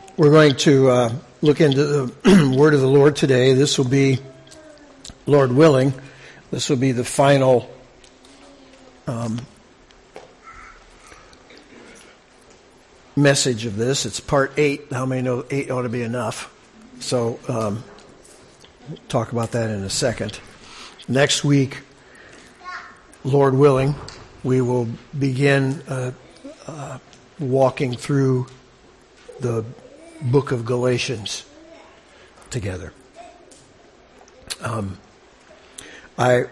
We're going to look into the Word of the Lord today. This will be, Lord willing, this will be the final message of this. It's part 8. How many know 8 ought to be enough? So talk about that in a second. Next week, Lord willing, we will begin walking through the book of Galatians together. I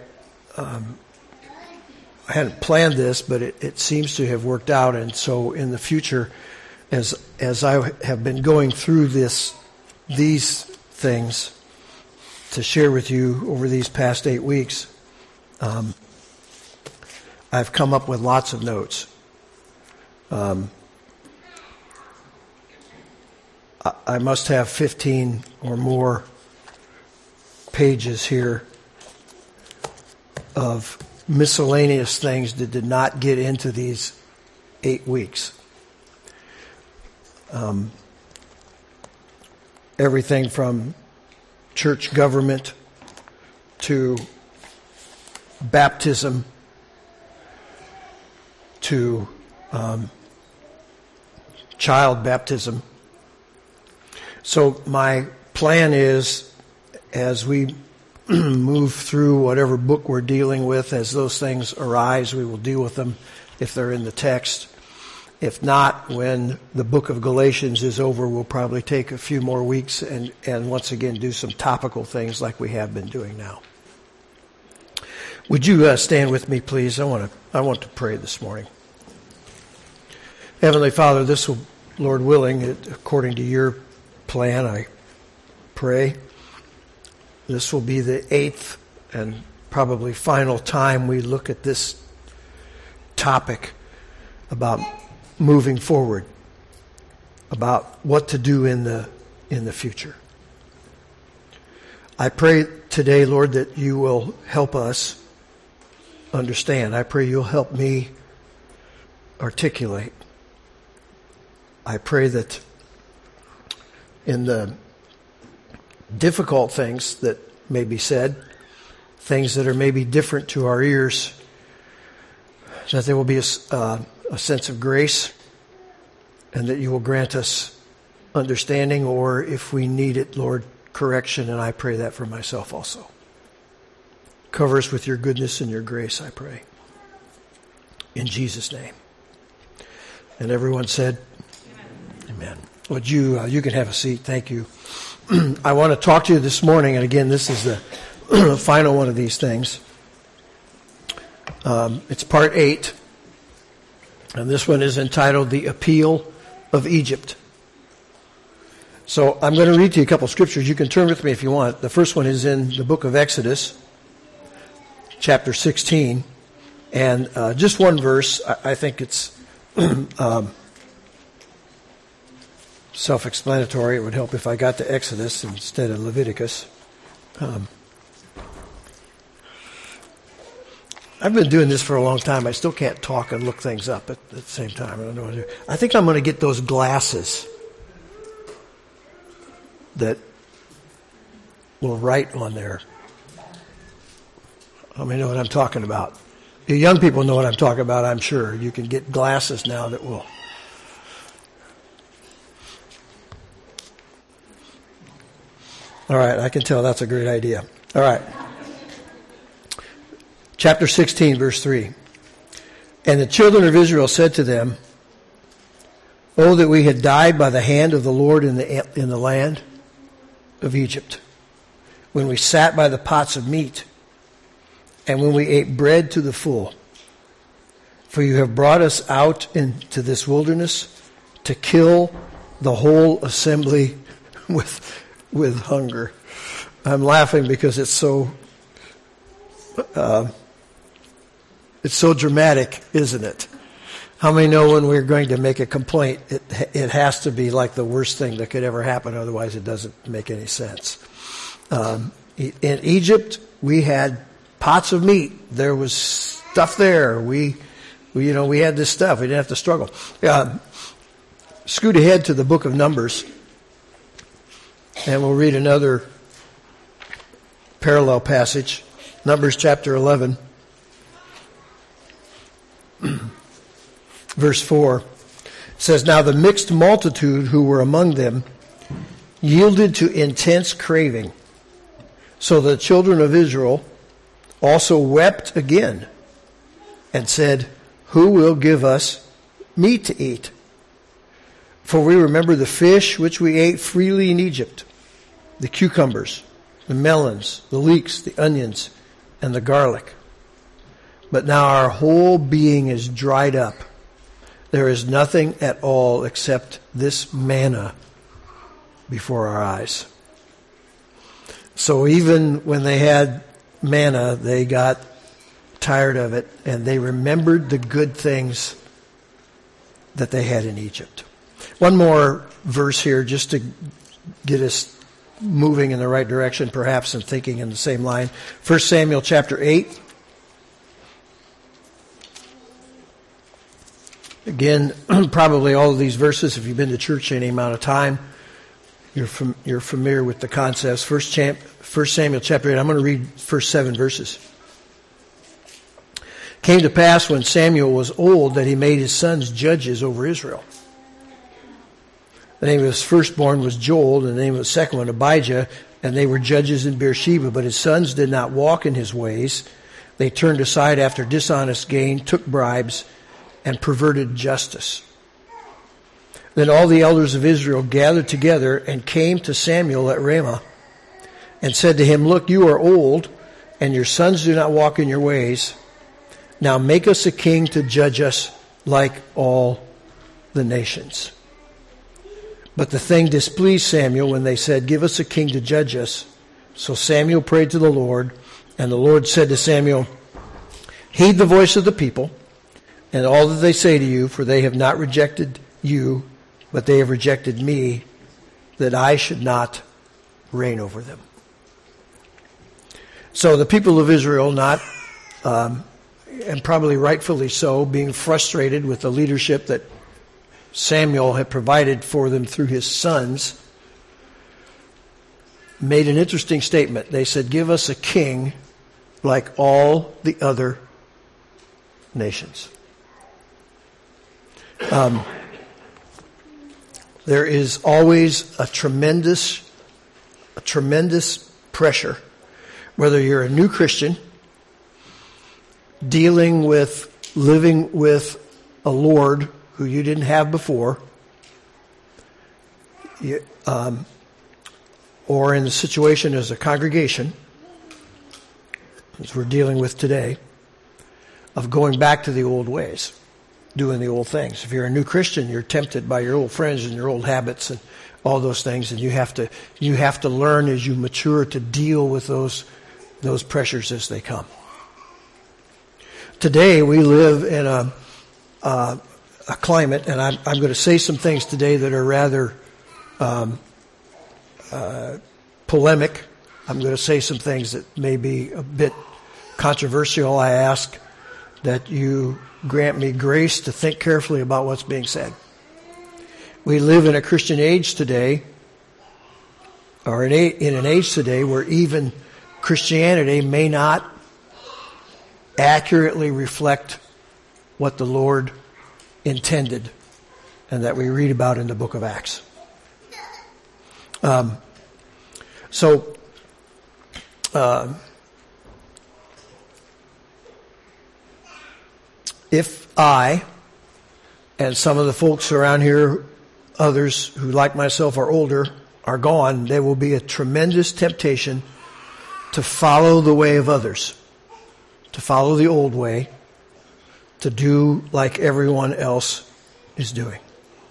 hadn't planned this, but it seems to have worked out, and so in the future, as I have been going through these things to share with you over these past 8 weeks, I've come up with lots of notes. I must have 15 or more pages here of miscellaneous things that did not get into these 8 weeks. Everything from church government to baptism to child baptism. So my plan is, as we move through whatever book we're dealing with, as those things arise, we will deal with them if they're in the text. If not, when the book of Galatians is over, we'll probably take a few more weeks and once again do some topical things like we have been doing now. Would you stand with me, please? I want to pray this morning. Heavenly Father, this will, Lord willing, according to your plan, I pray, this will be the 8th and probably final time we look at this topic about moving forward, about what to do in the future. I pray today, Lord, that you will help us understand. I pray you'll help me articulate. I pray that in the difficult things that may be said, things that are maybe different to our ears, that there will be a sense of grace, and that you will grant us understanding, or if we need it, Lord, correction, and I pray that for myself also. Cover us with your goodness and your grace, I pray. In Jesus' name. And everyone said, Amen. Would you can have a seat. Thank you. I want to talk to you this morning, and again, this is the final one of these things. It's part 8, and this one is entitled The Appeal of Egypt. So I'm going to read to you a couple of scriptures. You can turn with me if you want. The first one is in the book of Exodus, chapter 16, and just one verse. I think it's self-explanatory. It would help if I got to Exodus instead of Leviticus. I've been doing this for a long time. I still can't talk and look things up at the same time. I don't know what to do. I think I'm going to get those glasses that will write on there. How many know what I'm talking about? You young people know what I'm talking about, I'm sure. You can get glasses now that will. All right, I can tell that's a great idea. All right. Chapter 16, verse 3. And the children of Israel said to them, "Oh, that we had died by the hand of the Lord in the land of Egypt, when we sat by the pots of meat, and when we ate bread to the full. For you have brought us out into this wilderness to kill the whole assembly with hunger." I'm laughing because it's so dramatic, isn't it? How many know when we're going to make a complaint, it has to be like the worst thing that could ever happen, otherwise it doesn't make any sense. In Egypt, we had pots of meat. There was stuff there. We had this stuff. We didn't have to struggle. Scoot ahead to the book of Numbers, And we'll read another parallel passage, Numbers chapter 11, verse 4. It says, "Now the mixed multitude who were among them yielded to intense craving, so the children of Israel also wept again and said, 'Who will give us meat to eat? For we remember the fish which we ate freely in Egypt, the cucumbers, the melons, the leeks, the onions, and the garlic. But now our whole being is dried up. There is nothing at all except this manna before our eyes.'" So even when they had manna, they got tired of it, and they remembered the good things that they had in Egypt. One more verse here just to get us moving in the right direction, perhaps, and thinking in the same line. 1 Samuel chapter 8. Again, probably all of these verses, if you've been to church any amount of time, you're familiar with the concepts. 1 Samuel chapter 8, I'm going to read first 7 verses. "Came to pass when Samuel was old that he made his sons judges over Israel. The name of his firstborn was Joel, and the name of the second one Abijah, and they were judges in Beersheba. But his sons did not walk in his ways. They turned aside after dishonest gain, took bribes, and perverted justice. Then all the elders of Israel gathered together and came to Samuel at Ramah and said to him, 'Look, you are old, and your sons do not walk in your ways. Now make us a king to judge us like all the nations.' But the thing displeased Samuel when they said, 'Give us a king to judge us.' So Samuel prayed to the Lord, and the Lord said to Samuel, 'Heed the voice of the people and all that they say to you, for they have not rejected you, but they have rejected me, that I should not reign over them.'" So the people of Israel, and probably rightfully so, being frustrated with the leadership that Samuel had provided for them through his sons, made an interesting statement. They said, "Give us a king like all the other nations." There is always a tremendous pressure, whether you're a new Christian living with a Lord who you didn't have before, or in the situation as a congregation, as we're dealing with today, of going back to the old ways, doing the old things. If you're a new Christian, you're tempted by your old friends and your old habits and all those things, and you have to learn as you mature to deal with those pressures as they come. Today we live in a climate, and I'm going to say some things today that are rather polemic. I'm going to say some things that may be a bit controversial. I ask that you grant me grace to think carefully about what's being said. We live in a Christian age today, or in an age today where even Christianity may not accurately reflect what the Lord intended and that we read about in the book of Acts. If I and some of the folks around here, others who like myself are older, are gone, there will be a tremendous temptation to follow the way of others, to follow the old way, to do like everyone else is doing.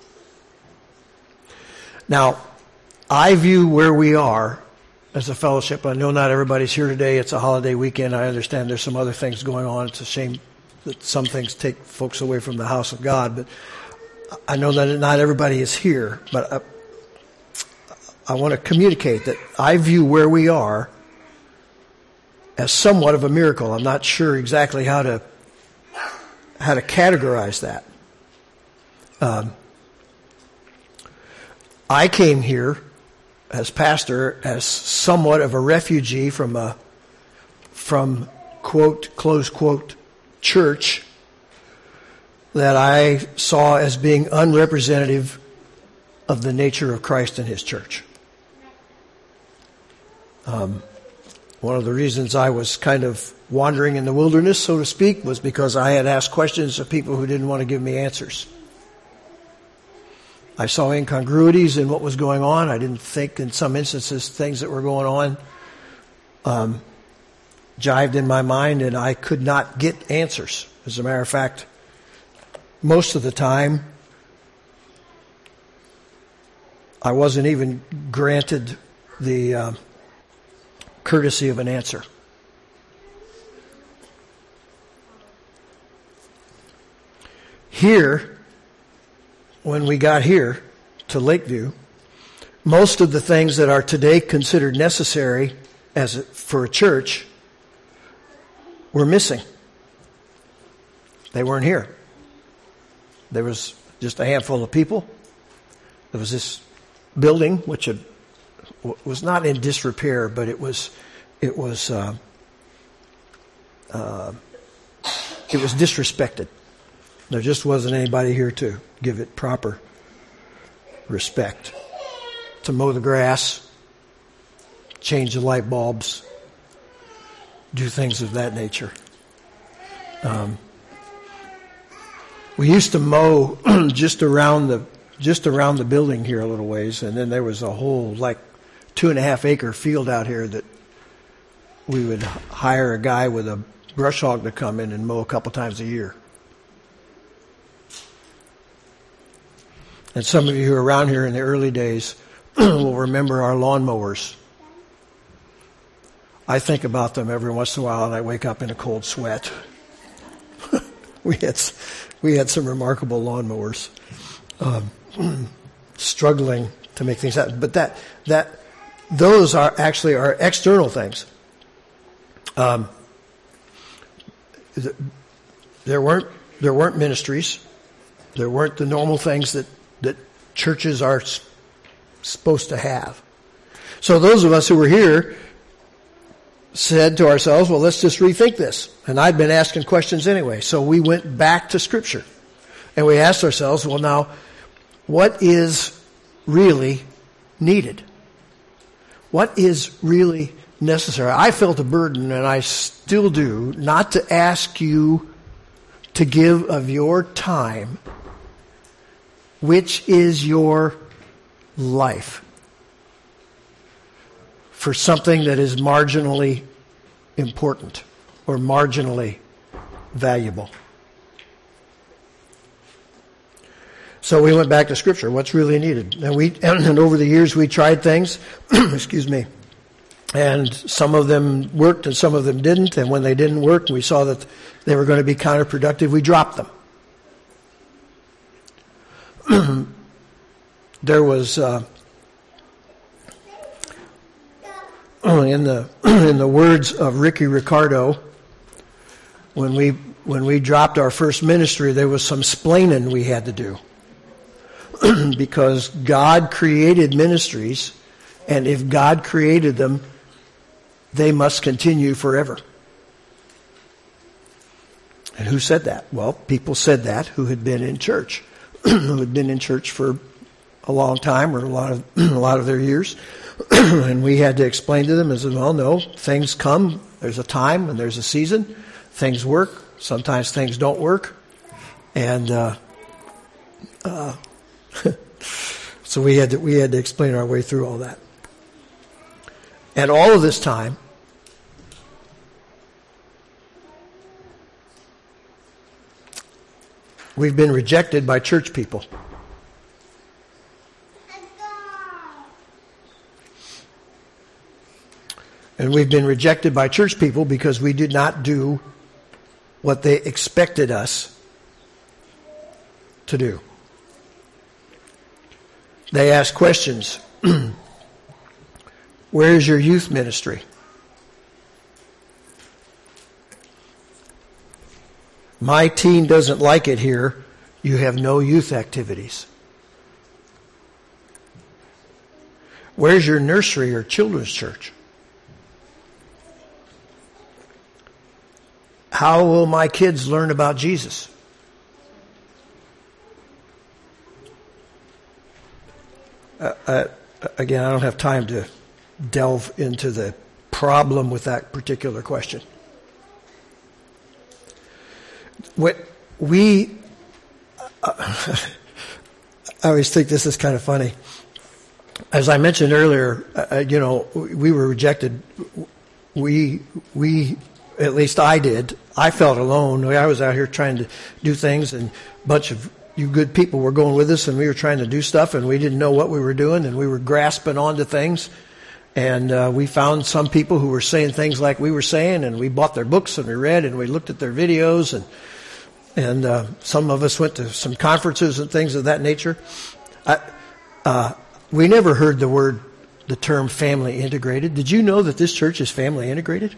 Now, I view where we are as a fellowship. I know not everybody's here today. It's a holiday weekend. I understand there's some other things going on. It's a shame that some things take folks away from the house of God, but I know that not everybody is here. But I want to communicate that I view where we are as somewhat of a miracle. I'm not sure exactly how to categorize that. I came here as pastor, as somewhat of a refugee from quote, close quote, church that I saw as being unrepresentative of the nature of Christ and his church. One of the reasons I was kind of wandering in the wilderness, so to speak, was because I had asked questions of people who didn't want to give me answers. I saw incongruities in what was going on. I didn't think, in some instances, things that were going on jived in my mind, and I could not get answers. As a matter of fact, most of the time, I wasn't even granted the courtesy of an answer. Here, when we got here to Lakeview, most of the things that are today considered necessary for a church were missing. They weren't here. There was just a handful of people. There was building, which was not in disrepair, but it was disrespected. There just wasn't anybody here to give it proper respect. To mow the grass, change the light bulbs, do things of that nature. We used to mow just around the building here a little ways, and then there was a whole 2.5 acre field out here that we would hire a guy with a brush hog to come in and mow a couple times a year. And some of you who are around here in the early days will remember our lawnmowers. I think about them every once in a while, and I wake up in a cold sweat. We had some remarkable lawnmowers, struggling to make things happen. But those are actually our external things. There weren't ministries. There weren't the normal things that churches are supposed to have. So those of us who were here said to ourselves, well, let's just rethink this. And I'd been asking questions anyway. So we went back to Scripture. And we asked ourselves, well, now, what is really needed? What is really necessary? I felt a burden, and I still do, not to ask you to give of your time, which is your life, for something that is marginally important or marginally valuable. So we went back to Scripture. What's really needed? And over the years we tried things, excuse me, and some of them worked and some of them didn't. And when they didn't work, we saw that they were going to be counterproductive. We dropped them. There was in the words of Ricky Ricardo, when we dropped our first ministry, there was some splaining we had to do. Because God created ministries, and if God created them, they must continue forever. And who said that? Well, people said that who had been in church, who had been in church for a long time or a lot of their years. And we had to explain to them, as well, no, things come. There's a time and there's a season. Things work. Sometimes things don't work. And so we had to explain our way through all that. And all of this time, we've been rejected by church people. And we've been rejected by church people because we did not do what they expected us to do. They ask questions. Where's your youth ministry? My teen doesn't like it here. You have no youth activities. Where's your nursery or children's church? How will my kids learn about Jesus? Again, I don't have time to delve into the problem with that particular question. I always think this is kind of funny. As I mentioned earlier, we were rejected. We, at least I did. I felt alone. I was out here trying to do things, and a bunch of you good people were going with us, and we were trying to do stuff, and we didn't know what we were doing, and we were grasping onto things. And we found some people who were saying things like we were saying, and we bought their books, and we read, and we looked at their videos, and some of us went to some conferences and things of that nature. We never heard the term family integrated. Did you know that this church is family integrated?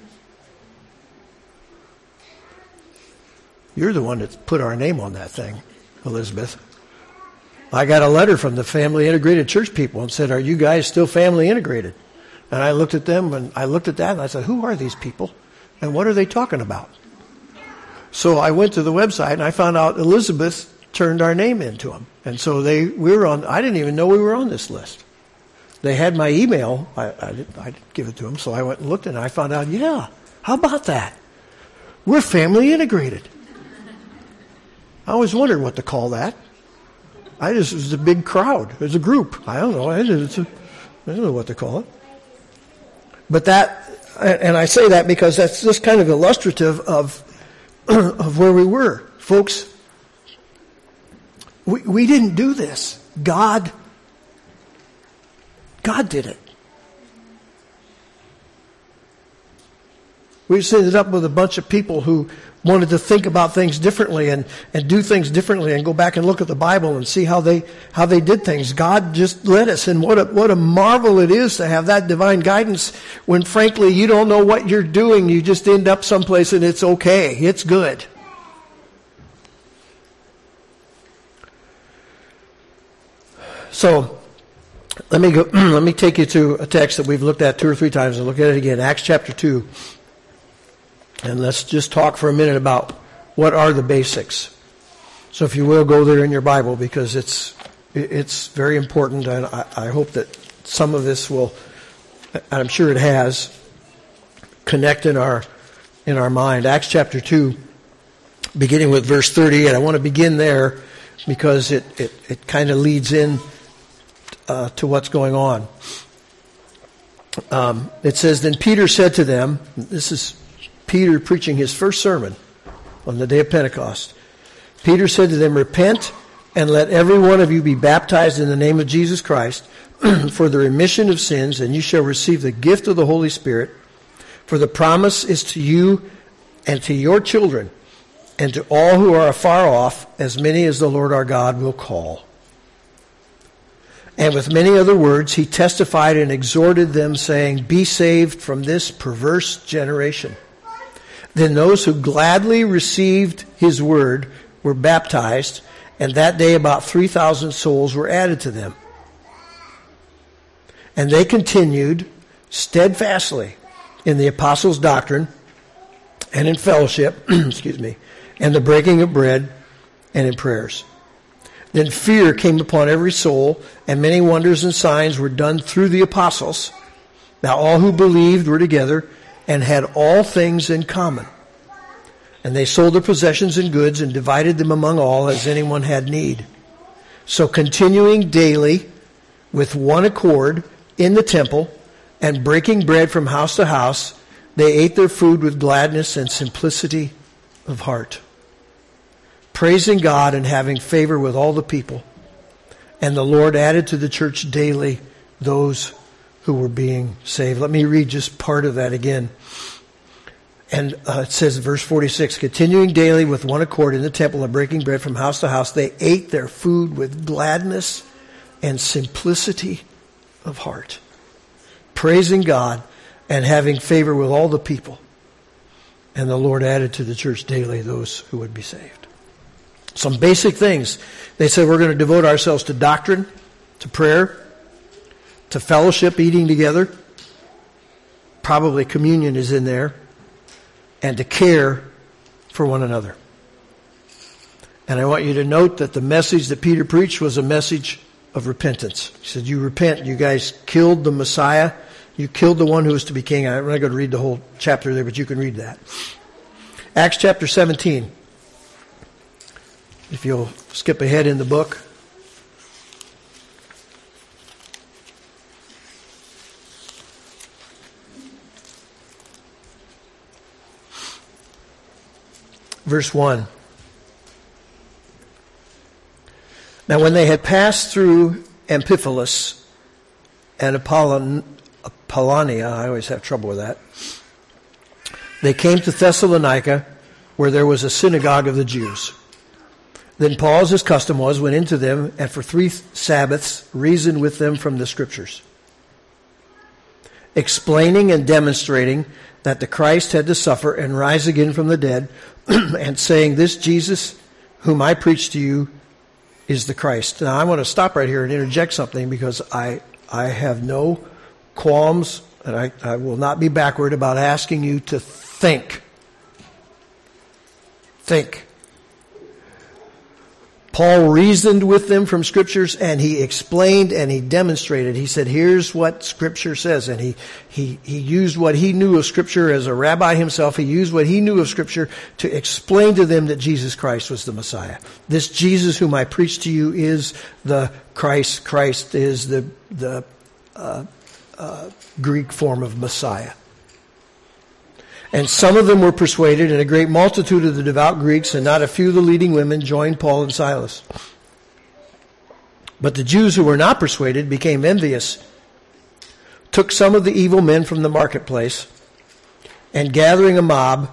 You're the one that put our name on that thing, Elizabeth. I got a letter from the family integrated church people and said, "Are you guys still family integrated?" And I looked at them and I looked at that and I said, "Who are these people? And what are they talking about?" So I went to the website and I found out Elizabeth turned our name into them. And so we were on, I didn't even know we were on this list. They had my email. I didn't give it to them. So I went and looked and I found out, yeah, how about that? We're family integrated. I always wondered what to call that. It was a big crowd. It was a group. I don't know. I don't know what to call it. But and I say that because that's just kind of illustrative of where we were. Folks, we didn't do this. God did it. We just ended up with a bunch of people who wanted to think about things differently and do things differently and go back and look at the Bible and see how they did things. God just led us, and what a marvel it is to have that divine guidance when frankly you don't know what you're doing. You just end up someplace and it's okay. It's good. So let me take you to a text that we've looked at 2 or 3 times and look at it again. Acts chapter 2. And let's just talk for a minute about what are the basics. So if you will, go there in your Bible because it's very important, and I hope that some of this will, and I'm sure it has, connect in our mind. Acts chapter 2, beginning with verse 30, and I want to begin there because it kind of leads in to what's going on. It says, "Then Peter said to them," this is Peter preaching his first sermon on the day of Pentecost. "Peter said to them, 'Repent and let every one of you be baptized in the name of Jesus Christ for the remission of sins, and you shall receive the gift of the Holy Spirit. For the promise is to you and to your children and to all who are afar off, as many as the Lord our God will call.' And with many other words he testified and exhorted them, saying, 'Be saved from this perverse generation.' Then those who gladly received his word were baptized, and that day about 3,000 souls were added to them. And they continued steadfastly in the apostles' doctrine and in fellowship, and the breaking of bread and in prayers. Then fear came upon every soul, and many wonders and signs were done through the apostles. Now all who believed were together and had all things in common. And they sold their possessions and goods and divided them among all as anyone had need. So continuing daily with one accord in the temple and breaking bread from house to house, they ate their food with gladness and simplicity of heart, praising God and having favor with all the people. And the Lord added to the church daily those who were being saved." Let me read just part of that again. And it says in verse 46, "Continuing daily with one accord in the temple and breaking bread from house to house, they ate their food with gladness and simplicity of heart, praising God and having favor with all the people. And the Lord added to the church daily those who would be saved." Some basic things. They said we're going to devote ourselves to doctrine, to prayer, to fellowship, eating together. Probably communion is in there. And to care for one another. And I want you to note that the message that Peter preached was a message of repentance. He said, you repent. You guys killed the Messiah. You killed the one who was to be king. I'm not going to read the whole chapter there, but you can read that. Acts chapter 17. If you'll skip ahead in the book. Verse 1. Now when they had passed through Amphipolis and Apollonia, I always have trouble with that, they came to Thessalonica, where there was a synagogue of the Jews. Then Paul, as his custom was, went into them, and for 3 Sabbaths reasoned with them from the Scriptures, explaining and demonstrating that the Christ had to suffer and rise again from the dead, and saying, this Jesus whom I preach to you is the Christ. Now I want to stop right here and interject something, because I have no qualms, and I will not be backward about asking you to think. Think. Paul reasoned with them from Scriptures, and he explained and he demonstrated. He said, here's what Scripture says. And he used what he knew of Scripture as a rabbi himself. He used what he knew of Scripture to explain to them that Jesus Christ was the Messiah. This Jesus whom I preach to you is the Christ. Christ is the Greek form of Messiah. And some of them were persuaded, and a great multitude of the devout Greeks and not a few of the leading women joined Paul and Silas. But the Jews who were not persuaded became envious, took some of the evil men from the marketplace, and gathering a mob,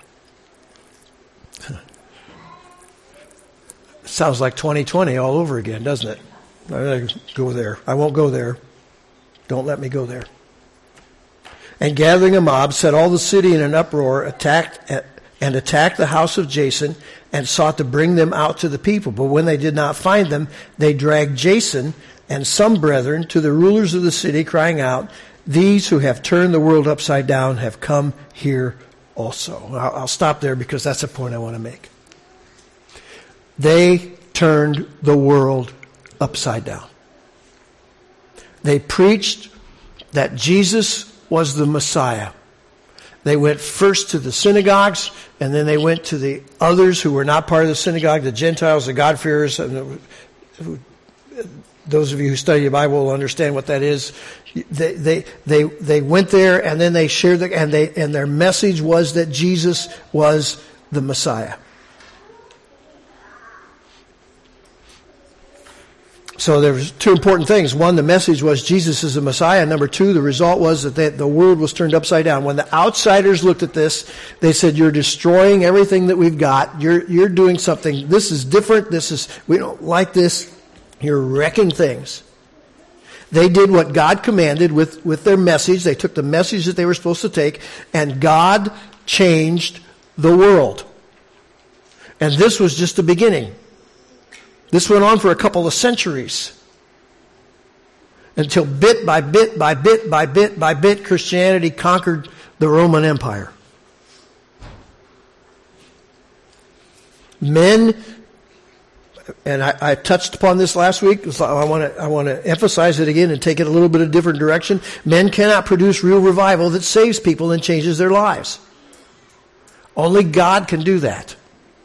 sounds like 2020 all over again, doesn't it? I'm going to go there. I won't go there. Don't let me go there. And gathering a mob, set all the city in an uproar, attacked the house of Jason, and sought to bring them out to the people. But when they did not find them, they dragged Jason and some brethren to the rulers of the city, crying out, these who have turned the world upside down have come here also. I'll stop there, because that's a point I want to make. They turned the world upside down. They preached that Jesus was the Messiah. They went first to the synagogues, and then they went to the others who were not part of the synagogue, the Gentiles, the God-fearers. And those of you who study the Bible will understand what that is. They went there, and then they shared and their message was that Jesus was the Messiah. So there was 2 important things. One, the message was Jesus is the Messiah. Number 2, the result was that the world was turned upside down. When the outsiders looked at this, they said, you're destroying everything that we've got. You're doing something. This is different. We don't like this. You're wrecking things. They did what God commanded with their message. They took the message that they were supposed to take, and God changed the world. And this was just the beginning. This went on for a couple of centuries, until bit by bit by bit by bit by bit, Christianity conquered the Roman Empire. Men, and I touched upon this last week, so I want to emphasize it again and take it a little bit of a different direction. Men cannot produce real revival that saves people and changes their lives. Only God can do that.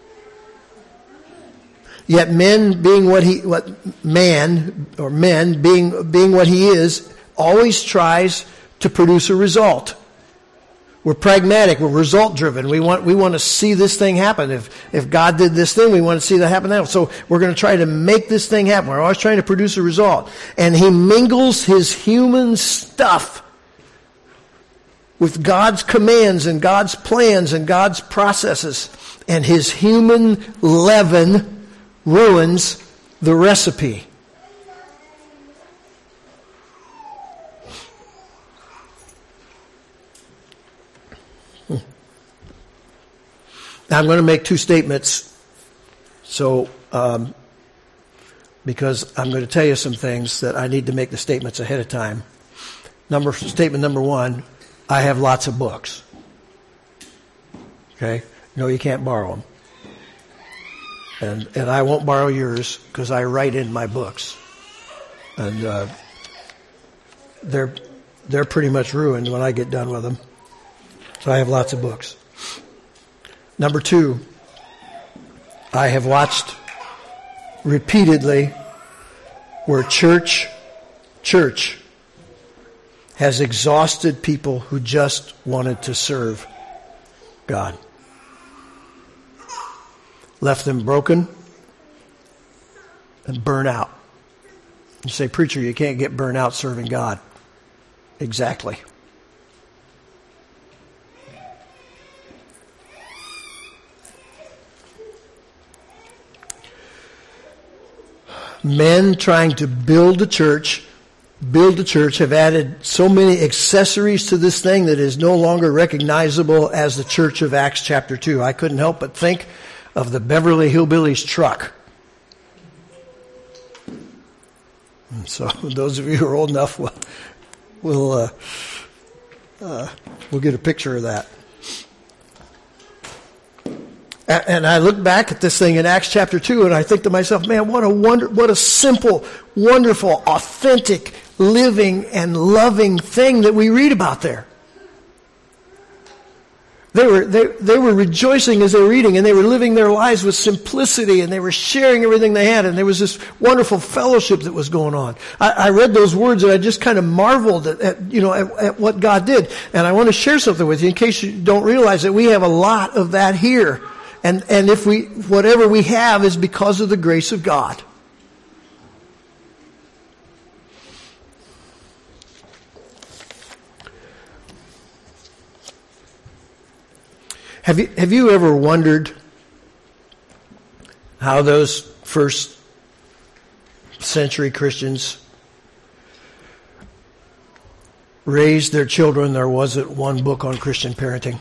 Yet men being men being what he is, always tries to produce a result. We're pragmatic. We're result driven. We want to see this thing happen. If God did this thing, we want to see that happen now. So we're going to try to make this thing happen. We're always trying to produce a result. And he mingles his human stuff with God's commands and God's plans and God's processes. And his human leaven ruins the recipe. Now I'm going to make 2 statements. So because I'm going to tell you some things that I need to make the statements ahead of time. Statement number one, I have lots of books. Okay? No, you can't borrow them. And I won't borrow yours because I write in my books. And they're pretty much ruined when I get done with them. So I have lots of books. Number two, I have watched repeatedly where church has exhausted people who just wanted to serve God. Left them broken and burnt out. You say, preacher, you can't get burnt out serving God. Exactly. Men trying to build a church have added so many accessories to this thing that is no longer recognizable as the church of Acts chapter 2. I couldn't help but think of the Beverly Hillbillies truck. And so those of you who are old enough will get a picture of that. And I look back at this thing in Acts chapter 2 and I think to myself, man, what a simple, wonderful, authentic, living and loving thing that we read about there. They were rejoicing as they were reading, and they were living their lives with simplicity, and they were sharing everything they had, and there was this wonderful fellowship that was going on. I read those words and I just kind of marveled at what God did. And I want to share something with you in case you don't realize that we have a lot of that here. And if whatever we have is because of the grace of God. Have you ever wondered how those first century Christians raised their children? There wasn't one book on Christian parenting.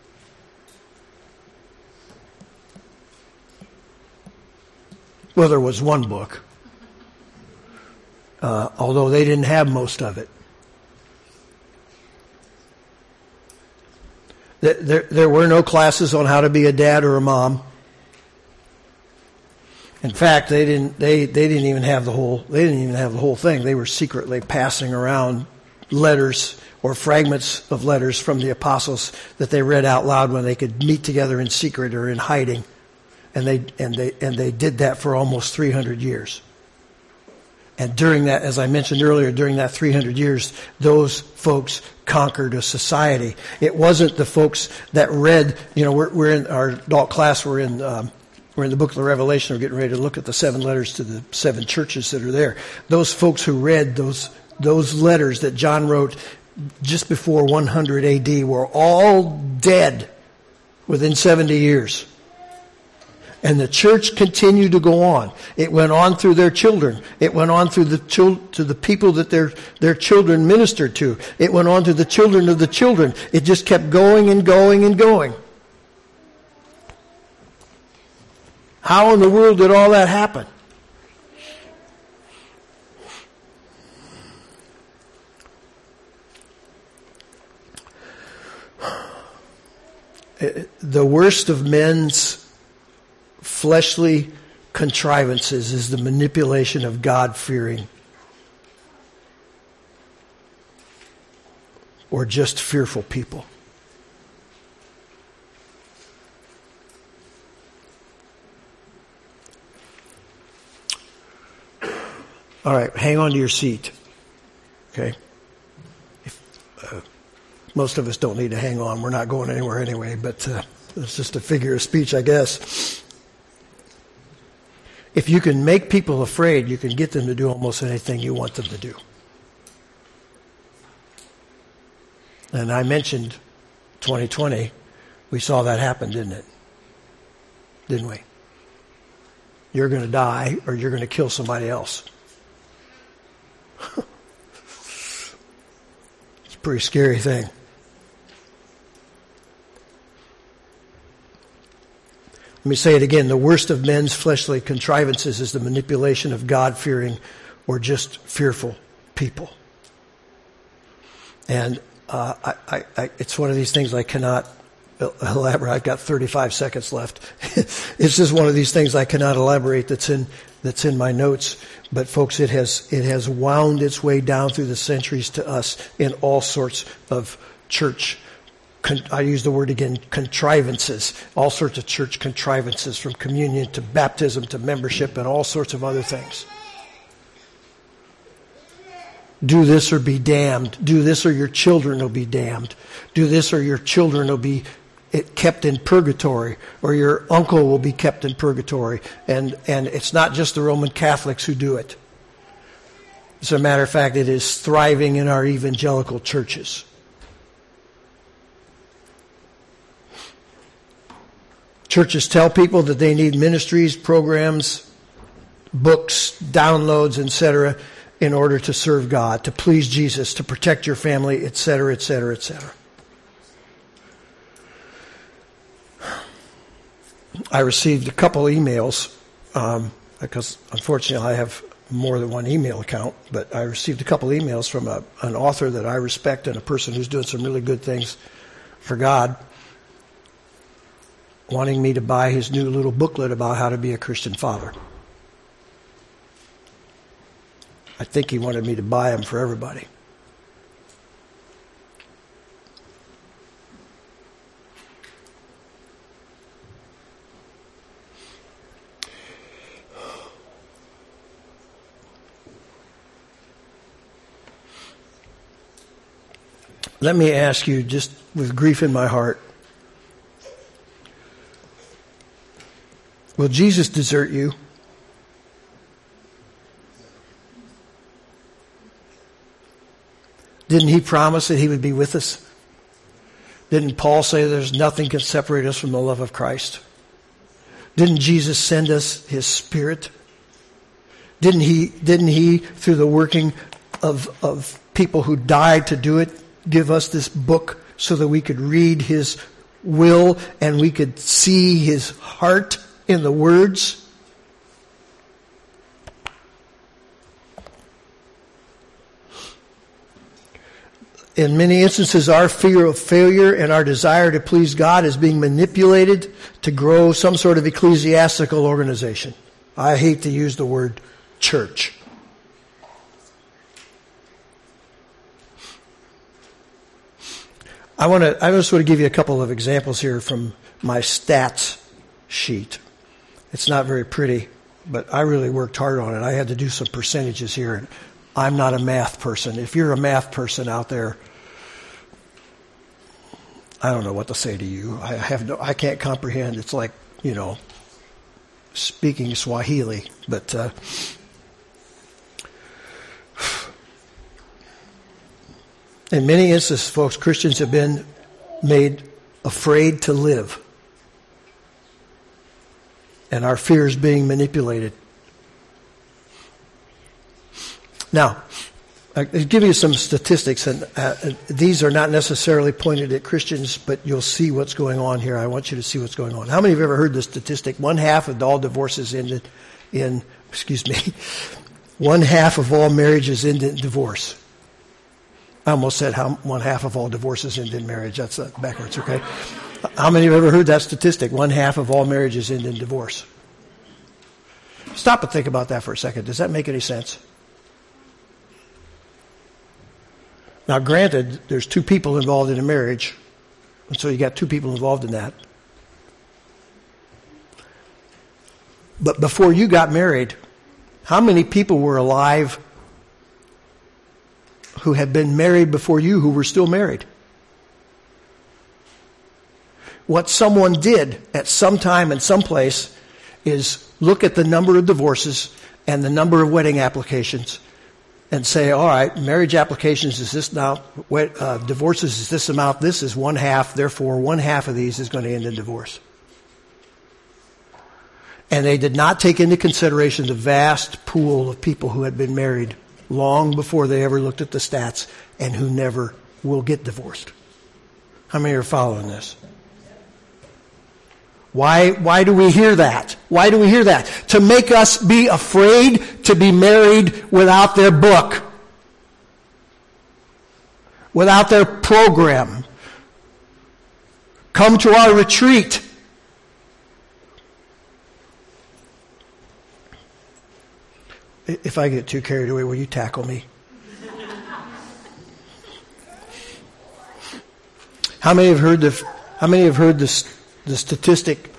Well, there was one book, although they didn't have most of it. There were no classes on how to be a dad or a mom. In fact, they didn't even have the whole thing. They were secretly passing around letters or fragments of letters from the apostles that they read out loud when they could meet together in secret or in hiding. And they did that for almost 300 years. And during that, as I mentioned earlier, during that 300 years, those folks conquered a society. It wasn't the folks that read, we're in our adult class, we're in the book of the Revelation, we're getting ready to look at the 7 letters to the 7 churches that are there. Those folks who read those letters that John wrote just before 100 AD were all dead within 70 years. And the church continued to go on. It went on through their children. It went on through to the people that their children ministered to. It went on to the children of the children. It just kept going and going and going. How in the world did all that happen? The worst of men's fleshly contrivances is the manipulation of God-fearing or just fearful people. All right, hang on to your seat. Okay? Most of us don't need to hang on. We're not going anywhere anyway, but it's just a figure of speech, I guess. If you can make people afraid, you can get them to do almost anything you want them to do. And I mentioned 2020. We saw that happen, didn't it? Didn't we? You're going to die or you're going to kill somebody else. It's a pretty scary thing. Let me say it again. The worst of men's fleshly contrivances is the manipulation of God-fearing or just fearful people. And it's one of these things I cannot elaborate. I've got 35 seconds left. It's just one of these things I cannot elaborate that's in my notes. But folks, it has wound its way down through the centuries to us in all sorts of church. I use the word again, contrivances. All sorts of church contrivances, from communion to baptism to membership and all sorts of other things. Do this or be damned. Do this or your children will be damned. Do this or your children will be kept in purgatory, or your uncle will be kept in purgatory. And it's not just the Roman Catholics who do it. As a matter of fact, it is thriving in our evangelical churches. Churches tell people that they need ministries, programs, books, downloads, etc., in order to serve God, to please Jesus, to protect your family, etc., etc., etc. I received a couple emails, because unfortunately I have more than one email account, but I received a couple emails from an author that I respect and a person who's doing some really good things for God, wanting me to buy his new little booklet about how to be a Christian father. I think he wanted me to buy them for everybody. Let me ask you, just with grief in my heart, will Jesus desert you? Didn't he promise that he would be with us? Didn't Paul say there's nothing can separate us from the love of Christ? Didn't Jesus send us his Spirit? Didn't he through the working of people who died to do it, give us this book so that we could read his will and we could see his heart in the words? In many instances, our fear of failure and our desire to please God is being manipulated to grow some sort of ecclesiastical organization. I hate to use the word church. I just want to give you a couple of examples here from my stats sheet. It's not very pretty, but I really worked hard on it. I had to do some percentages here, and I'm not a math person. If you're a math person out there, I don't know what to say to you. I can't comprehend. It's like, speaking Swahili, but in many instances, folks, Christians have been made afraid to live. And our fear is being manipulated. Now, I'll give you some statistics, and these are not necessarily pointed at Christians, but you'll see what's going on here. I want you to see what's going on. How many have ever heard the statistic? 1/2 of all divorces ended in, 1/2 of all marriages end in divorce. I almost said 1/2 of all divorces end in marriage. That's backwards, okay? How many have ever heard that statistic? 1/2 of all marriages end in divorce. Stop and think about that for a second. Does that make any sense? Now, granted, there's two people involved in a marriage, and so you got two people involved in that. But before you got married, how many people were alive who had been married before you who were still married? What someone did at some time and some place is look at the number of divorces and the number of wedding applications and say, all right, marriage applications is this amount, divorces is this amount, this is 1/2, therefore 1/2 of these is going to end in divorce. And they did not take into consideration the vast pool of people who had been married long before they ever looked at the stats and who never will get divorced. How many are following this? Why do we hear that? Why do we hear that? To make us be afraid to be married without their book, without their program. Come to our retreat. If I get too carried away, will you tackle me? How many have heard the statistic?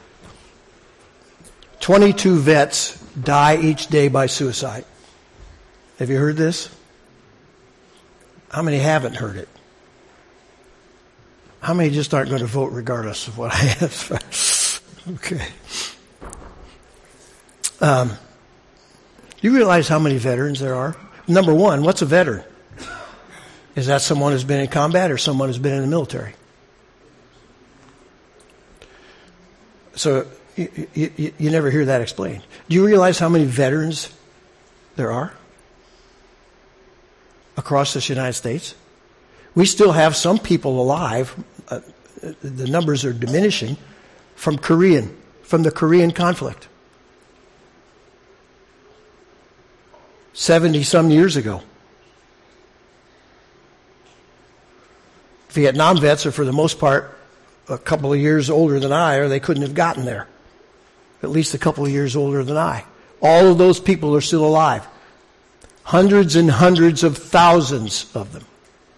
22 vets die each day by suicide. Have you heard this? How many haven't heard it? How many just aren't going to vote regardless of what I have? Okay. You realize how many veterans there are? Number one, what's a veteran? Is that someone who's been in combat or someone who's been in the military? So you never hear that explained. Do you realize how many veterans there are across this United States? We still have some people alive. The numbers are diminishing from the Korean conflict. 70-some years ago. Vietnam vets are, for the most part, a couple of years older than I, or they couldn't have gotten there. At least a couple of years older than I. All of those people are still alive. Hundreds and hundreds of thousands of them.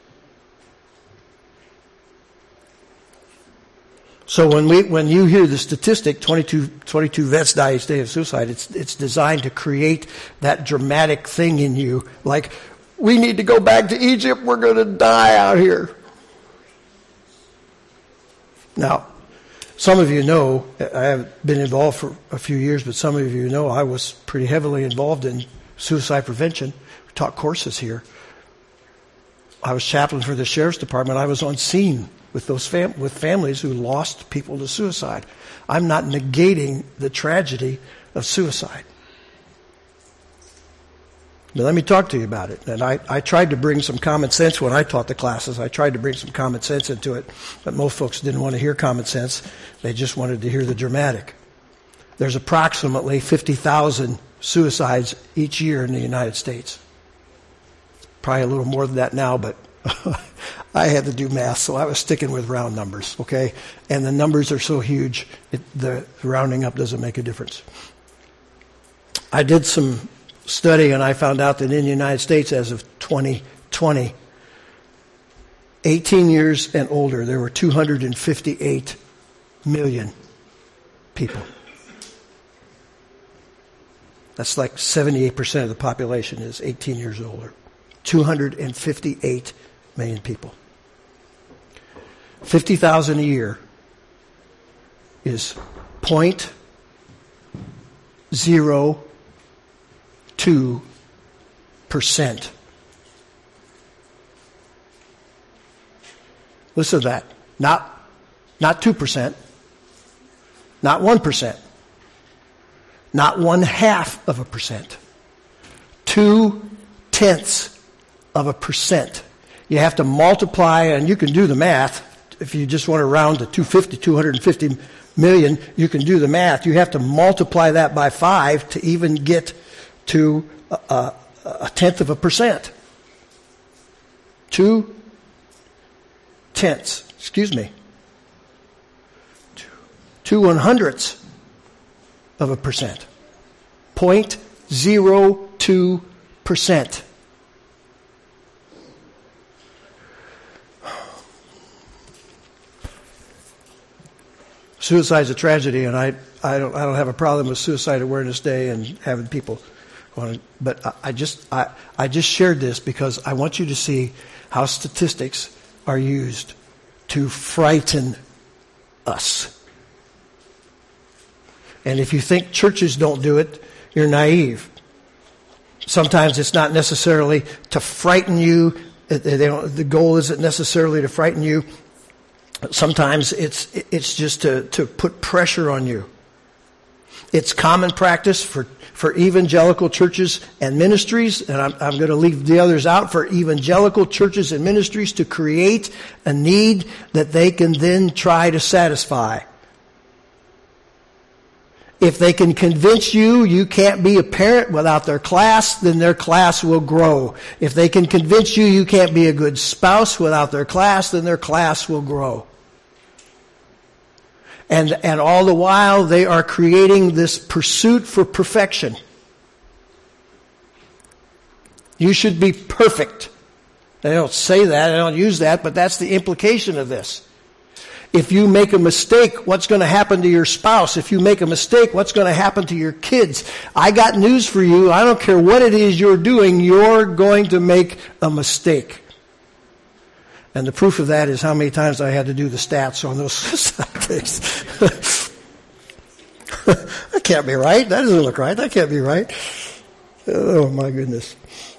So when you hear the statistic, 22 vets die each day of suicide, it's designed to create that dramatic thing in you, like, we need to go back to Egypt, we're going to die out here. Now, some of you know, I have been involved for a few years, but some of you know I was pretty heavily involved in suicide prevention. We taught courses here. I was chaplain for the sheriff's department. I was on scene with those with families who lost people to suicide. I'm not negating the tragedy of suicide. But let me talk to you about it. And I tried to bring some common sense when I taught the classes. I tried to bring some common sense into it, but most folks didn't want to hear common sense. They just wanted to hear the dramatic. There's approximately 50,000 suicides each year in the United States. Probably a little more than that now, but I had to do math, so I was sticking with round numbers, okay? And the numbers are so huge, the rounding up doesn't make a difference. I did some study, and I found out that in the United States, as of 2020, 18 years and older, there were 258 million people. That's like 78% of the population is 18 years or older. 258 million people. 50,000 a year is 0.02%. Listen to that. Not 2%, not 1%, not 0.5%. 0.2%. You have to multiply, and you can do the math. If you just want to round to 250 million, you can do the math. You have to multiply that by 5 to even get to a 0.1%. 0.2%. Excuse me. 0.02%. 0.02%. Suicide's a tragedy, and I don't have a problem with Suicide Awareness Day and having people on it. But I just shared this because I want you to see how statistics are used to frighten us. And if you think churches don't do it, you're naive. Sometimes it's not necessarily to frighten you. The goal isn't necessarily to frighten you. Sometimes it's just to put pressure on you. It's common practice for evangelical churches and ministries, and I'm going to leave the others out, for evangelical churches and ministries to create a need that they can then try to satisfy. If they can convince you you can't be a parent without their class, then their class will grow. If they can convince you you can't be a good spouse without their class, then their class will grow. And all the while they are creating this pursuit for perfection. You should be perfect. They don't say that, they don't use that, but that's the implication of this. If you make a mistake, what's going to happen to your spouse? If you make a mistake, what's going to happen to your kids? I got news for you. I don't care what it is you're doing, you're going to make a mistake. And the proof of that is how many times I had to do the stats on those things. That can't be right. That doesn't look right. That can't be right. Oh, my goodness.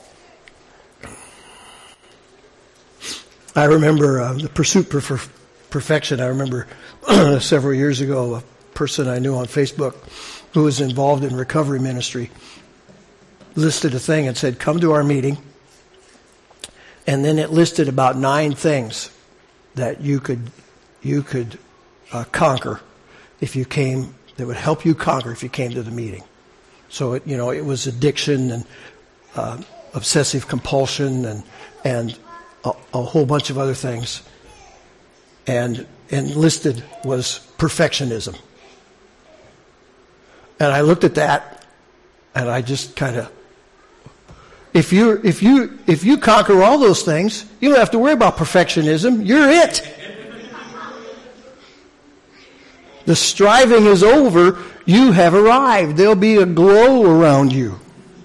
I remember the pursuit for perfection. I remember several years ago, a person I knew on Facebook who was involved in recovery ministry listed a thing and said, come to our meeting. And then it listed about 9 things that you could conquer if you came, that would help you conquer if you came to the meeting. So it was addiction and obsessive compulsion and a whole bunch of other things. And listed was perfectionism. And I looked at that and I just kind of, if you conquer all those things, you don't have to worry about perfectionism. You're it. The striving is over. You have arrived. There'll be a glow around you.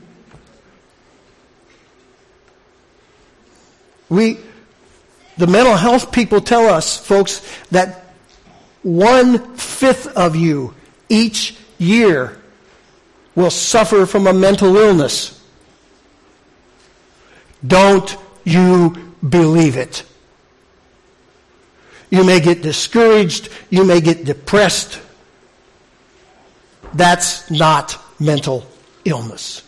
The mental health people tell us, folks, that 1/5 of you each year will suffer from a mental illness. Don't you believe it? You may get discouraged. You may get depressed. That's not mental illness.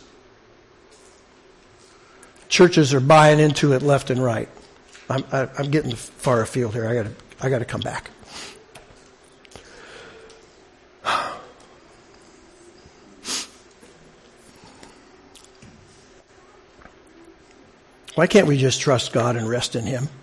Churches are buying into it left and right. I'm getting far afield here. I got to come back. Why can't we just trust God and rest in Him?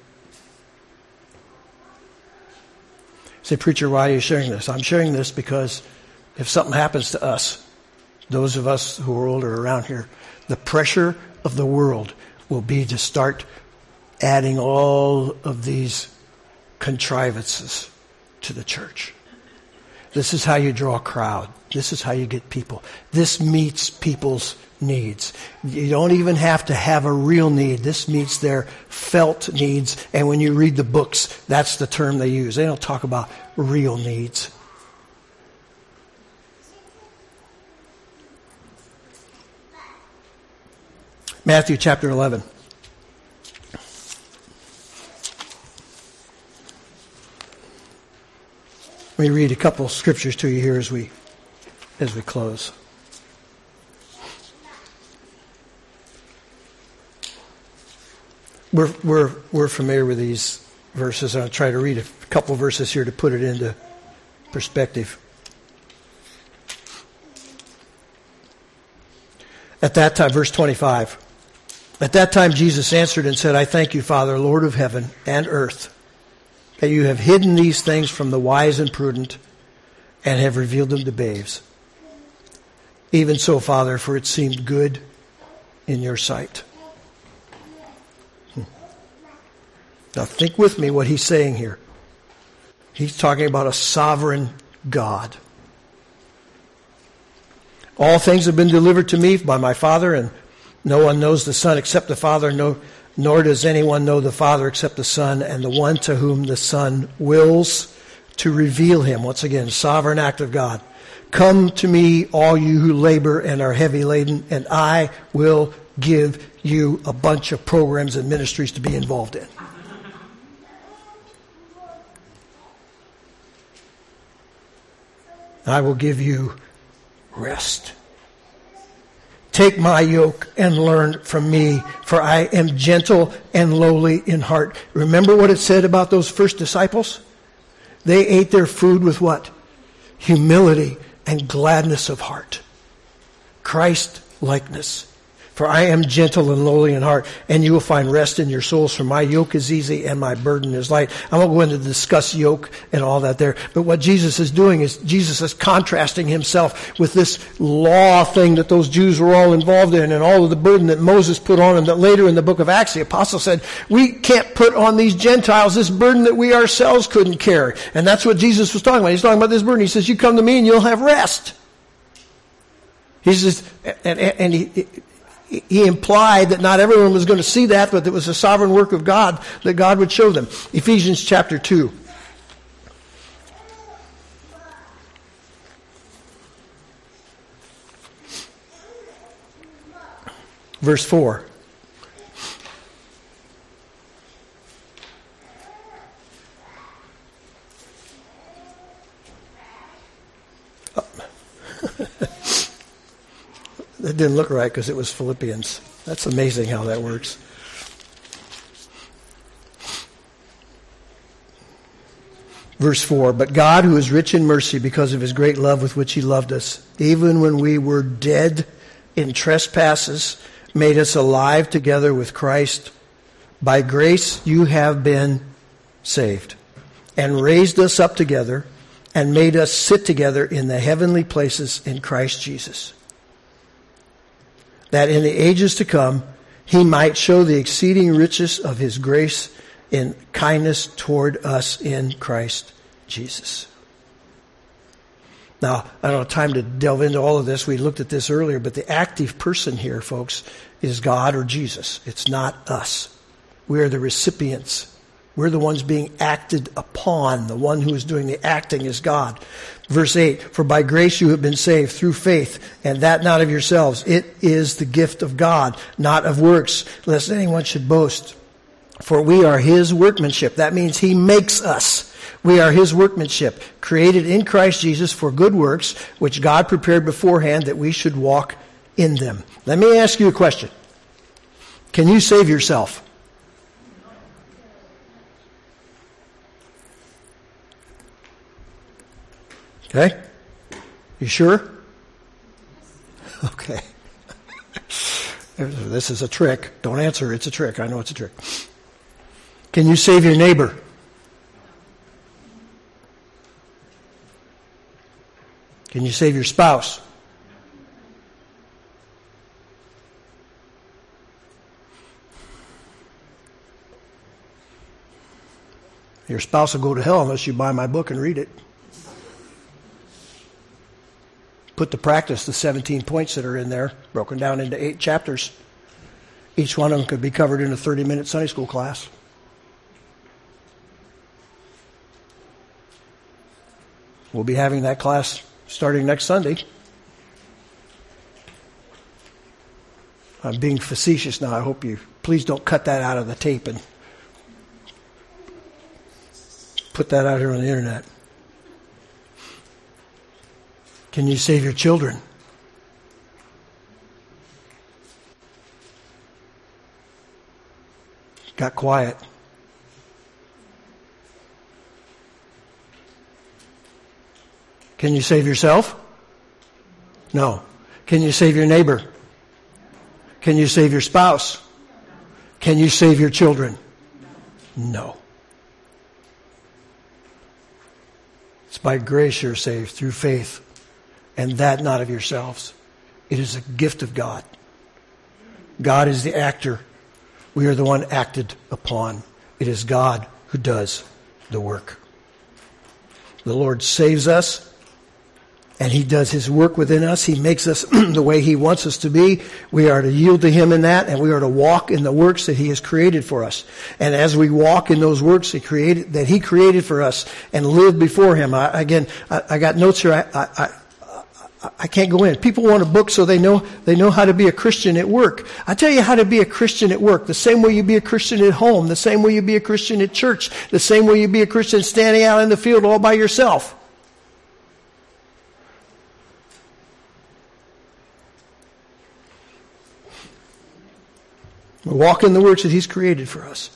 Say, preacher, why are you sharing this? I'm sharing this because if something happens to us, those of us who are older around here, the pressure of the world will be to start adding all of these contrivances to the church. This is how you draw a crowd. This is how you get people. This meets people's needs. You don't even have to have a real need. This meets their felt needs. And when you read the books, that's the term they use. They don't talk about real needs. Matthew chapter 11. Let me read a couple of scriptures to you here as we close. We're familiar with these verses. I'll try to read a couple of verses here to put it into perspective. At that time, verse 25. At that time Jesus answered and said, I thank you, Father, Lord of heaven and earth, that you have hidden these things from the wise and prudent and have revealed them to babes. Even so, Father, for it seemed good in your sight. Now think with me what he's saying here. He's talking about a sovereign God. All things have been delivered to me by my Father, and no one knows the Son except the Father, nor does anyone know the Father except the Son, and the one to whom the Son wills to reveal him. Once again, sovereign act of God. Come to me, all you who labor and are heavy laden, and I will give you a bunch of programs and ministries to be involved in. I will give you rest. Take my yoke and learn from me, for I am gentle and lowly in heart. Remember what it said about those first disciples? They ate their food with what? Humility and gladness of heart. Christ likeness. For I am gentle and lowly in heart, and you will find rest in your souls, for my yoke is easy and my burden is light. I won't go into discuss yoke and all that there, but what Jesus is doing is Jesus is contrasting himself with this law thing that those Jews were all involved in, and all of the burden that Moses put on them, that later in the book of Acts the apostle said, we can't put on these Gentiles this burden that we ourselves couldn't carry. And that's what Jesus was talking about. He's talking about this burden. He says, you come to me and you'll have rest. He says, and he implied that not everyone was going to see that, but it was a sovereign work of God that God would show them. Ephesians chapter 2. Verse 4. That didn't look right because it was Philippians. That's amazing how that works. Verse 4, but God, who is rich in mercy because of his great love with which he loved us, even when we were dead in trespasses, made us alive together with Christ. By grace you have been saved, and raised us up together, and made us sit together in the heavenly places in Christ Jesus, that in the ages to come he might show the exceeding riches of his grace in kindness toward us in Christ Jesus. Now, I don't have time to delve into all of this. We looked at this earlier, but the active person here, folks, is God or Jesus. It's not us. We are the recipients. We're the ones being acted upon. The one who is doing the acting is God. Verse 8, for by grace you have been saved through faith, and that not of yourselves. It is the gift of God, not of works, lest anyone should boast. For we are his workmanship. That means he makes us. We are his workmanship, created in Christ Jesus for good works, which God prepared beforehand that we should walk in them. Let me ask you a question. Can you save yourself? Okay? You sure? Okay. This is a trick. Don't answer. It's a trick. I know it's a trick. Can you save your neighbor? Can you save your spouse? Your spouse will go to hell unless you buy my book and read it. Put to practice the 17 points that are in there, broken down into 8 chapters. Each one of them could be covered in a 30-minute Sunday school class. We'll be having that class starting next Sunday. I'm being facetious now. I hope you, please don't cut that out of the tape and put that out here on the internet. Can you save your children? Got quiet. Can you save yourself? No. Can you save your neighbor? Can you save your spouse? Can you save your children? No. It's by grace you're saved through faith, and that not of yourselves. It is a gift of God. God is the actor. We are the one acted upon. It is God who does the work. The Lord saves us, and he does his work within us. He makes us the way he wants us to be. We are to yield to him in that, and we are to walk in the works that he has created for us. And as we walk in those works that he created for us and live before him. I got notes here. I can't go in. People want a book so they know how to be a Christian at work. I tell you how to be a Christian at work. The same way you be a Christian at home. The same way you be a Christian at church. The same way you be a Christian standing out in the field all by yourself. We walk in the works that he's created for us.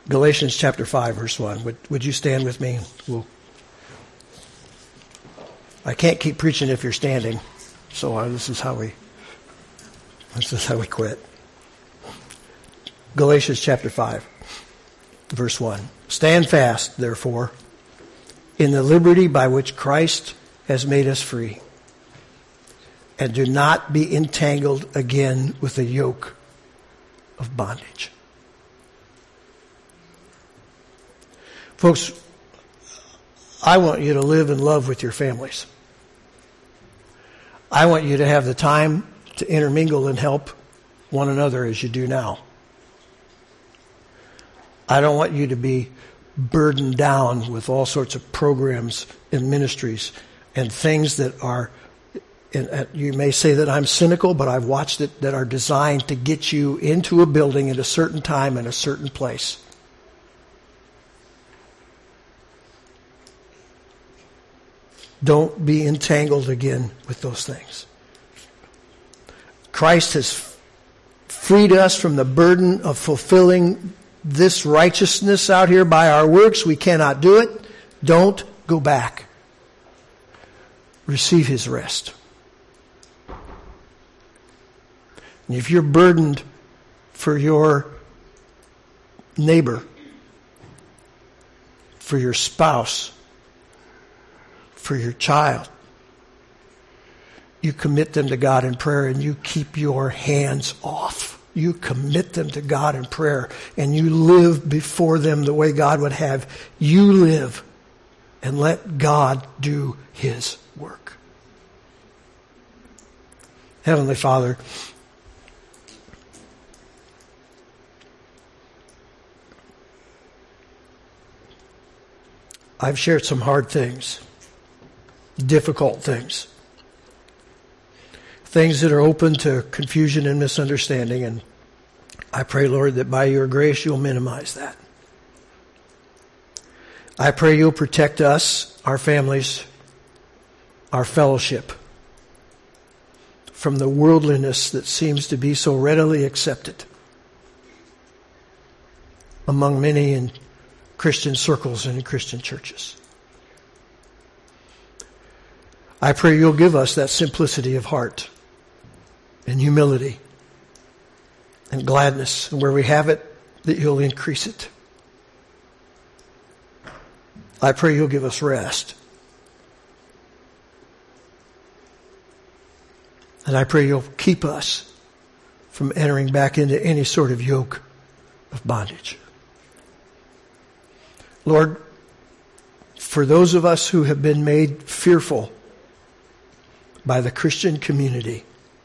Galatians chapter 5, verse 1. Would you stand with me? I can't keep preaching if you're standing, so this is how we quit. Galatians chapter 5, verse 1. Stand fast, therefore, in the liberty by which Christ has made us free, and do not be entangled again with the yoke of bondage. Folks, I want you to live and love with your families. I want you to have the time to intermingle and help one another as you do now. I don't want you to be burdened down with all sorts of programs and ministries and things that are, and you may say that I'm cynical, but I've watched it, that are designed to get you into a building at a certain time in a certain place. Don't be entangled again with those things. Christ has freed us from the burden of fulfilling this righteousness out here by our works. We cannot do it. Don't go back. Receive His rest. And if you're burdened for your neighbor, for your spouse, for your child, you commit them to God in prayer and you keep your hands off. You commit them to God in prayer and you live before them the way God would have you live, and let God do His work. Heavenly Father, I've shared some hard things, difficult things, things that are open to confusion and misunderstanding, and I pray, Lord, that by your grace you'll minimize that. I pray you'll protect us, our families, our fellowship from the worldliness that seems to be so readily accepted among many in Christian circles and in Christian churches. I pray you'll give us that simplicity of heart and humility and gladness, and where we have it, that you'll increase it. I pray you'll give us rest. And I pray you'll keep us from entering back into any sort of yoke of bondage. Lord, for those of us who have been made fearful by the Christian community,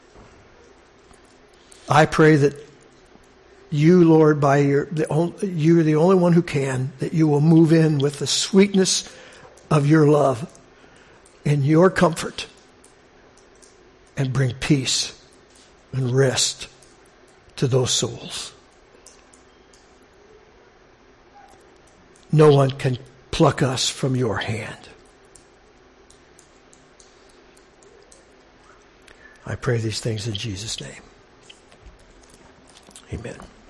I pray that you, Lord, you're the only one who can, that you will move in with the sweetness of your love and your comfort and bring peace and rest to those souls. No one can pluck us from your hand. I pray these things in Jesus' name. Amen.